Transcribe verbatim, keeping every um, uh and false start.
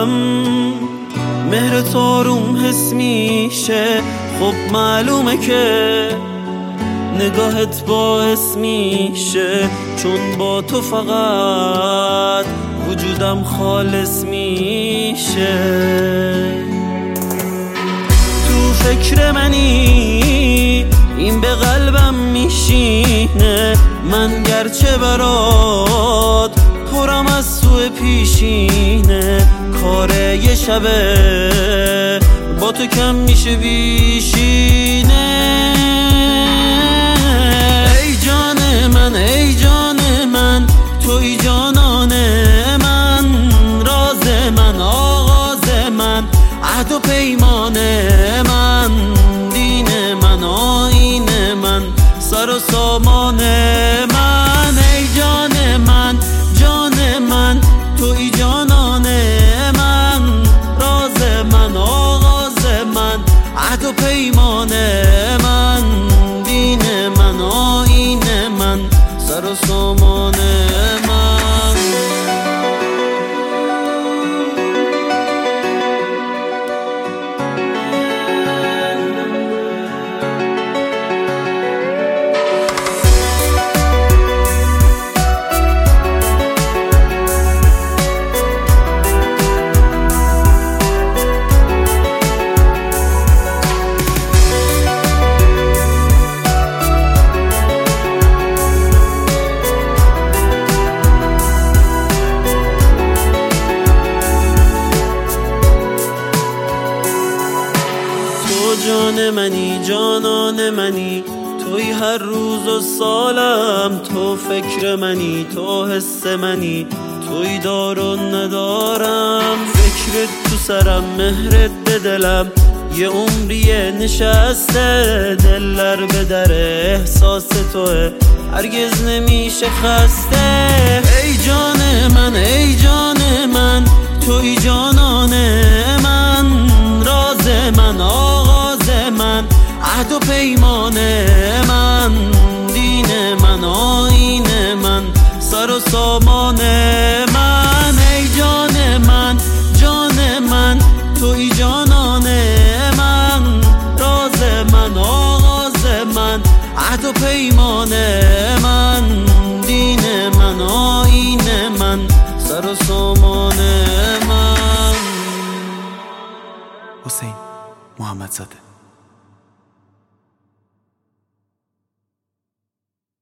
دلم مهر تاروم حس میشه. خب معلومه که نگاهت باعث میشه، چون با تو فقط وجودم خالص میشه. تو فکر منی این به قلبم میشینه، من گرچه برات پرم از سوء پیشینه. کار یه شبه با تو کم میشه بیشینه. ای جان من ای جان من توی جانان من، راز من آغاز من عهد و پیمان من، دین من آیین من سر و سامان من. ای جان من جان من توی جانان من، راز من آغاز من عهد و پیمان من، دین من آیین من سر و سامان من. جان منی جانان منی توی هر روز و سالم، تو فکر منی تو حس منی توی دار و ندارم. فکرت تو سرم مهرت به دلم، یه عمریه نشسته. دلر به در احساس توه هرگز نمیشه خسته. ای جان من ای جان من توی جانان من، راز من آغاز من عهد و پیمان من، دین من آیین من سر و سامان من. ای جان من جان من توی جانان من، راز من آغاز من عهد و پیمان من، دین من آیین من سر و سامان من. حسین محمدزاده.